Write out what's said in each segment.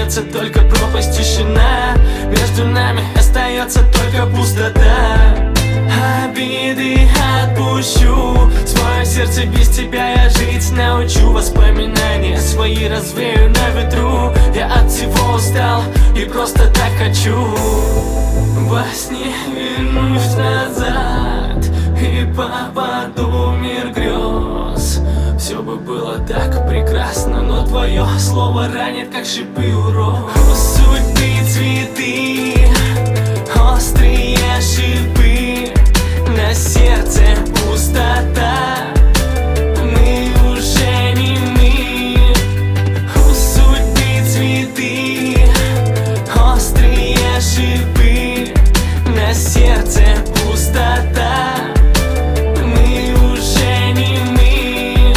остается только пропасть, тишина. Между нами остается только пустота. Обиды отпущу, свое сердце без тебя я жить научу. Воспоминания свои развею на ветру. Я от всего устал и просто так хочу во сне вернусь назад и попаду в мир грез. Все бы было так прекрасно, но твое слово ранит, как шипы у роз. Судьбы цветы, острые шипы, на сердце пустота. Мы уже не мы. У судьбы цветы, острые шипы, на сердце пустота. Мы уже не мы.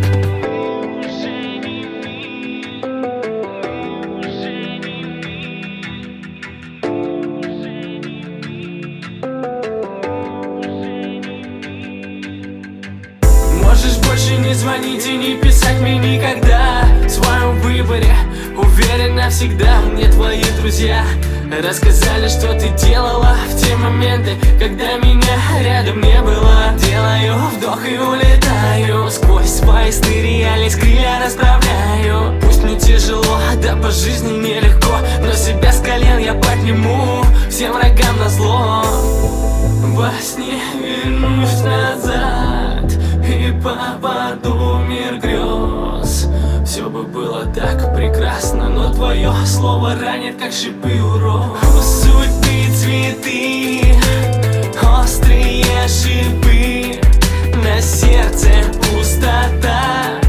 Можешь больше не звонить и не писать мне никогда. В своем выборе уверен навсегда. Мне твои друзья рассказали, что ты делала в те моменты, когда меня рядом не было. Делаю вдох и улетаю сквозь поясные реальность, крылья расправляю. Пусть мне тяжело, да по жизни нелегко, но себя с колен я подниму всем врагам назло. Во сне вернусь назад и попаду в мир грез. Все бы было так прекрасно, но твое слово ранит, как шипы у роз. Судьбы цветы, острые шипы, на сердце пустота.